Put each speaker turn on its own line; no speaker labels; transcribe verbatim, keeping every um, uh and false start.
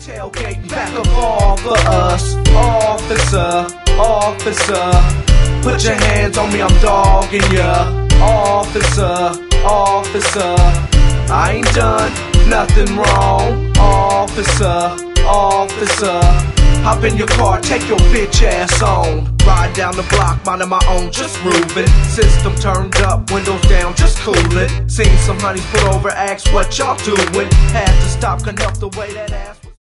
tailgating back up all for us. Officer, officer, put your hands on me, I'm dogging ya. Officer, officer, I ain't done nothing wrong. Officer, officer, hop in your car, take your bitch ass on. Ride down the block, minding my own, just moving. System turned up, windows down, just coolin'. Seen some honeys put over, asked what y'all doing. Had to stop, couldn't help the way that ass